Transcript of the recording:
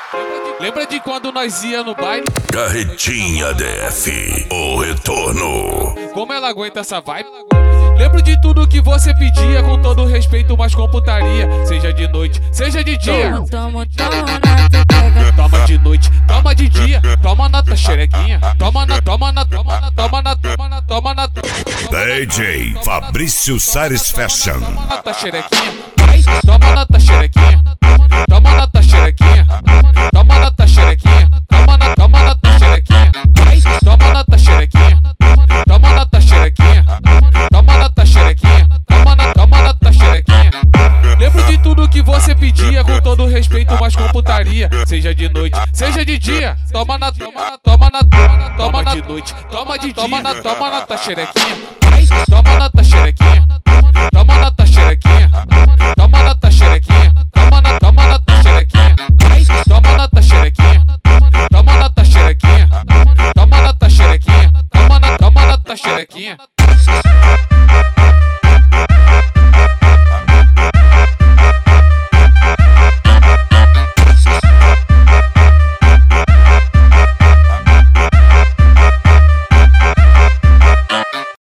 Lembra de quando nós ia no baile? Carretinha DF, o retorno. Como ela aguenta essa vibe? Lembro de tudo que você pedia, com todo respeito, mas com putaria. Seja de noite, seja de dia. Toma na teteca. Toma de noite, toma de dia. Toma na tua xerequinha. Toma na, toma na, toma na, toma na, toma na, toma na. DJ Fabrício Sares Fashion. Toma na tua xerequinha. Toma na tua xerequinha. Toma na tua xerequinha. Toma na tua xerequinha. Toma na tua xerequinha. Toma na tua xerequinha. Toma na tua xerequinha. Toma na tua xerequinha. Toma na tua xerequinha. Lembro de tudo que você pedia, com todo respeito, mas com putaria. Seja de noite, seja de dia. Toma na, toma de noite, toma de dia. Toma na tua xerequinha. Toma na tua xerequinha. Toma na tua xerequinha. Toma na tua xerequinha.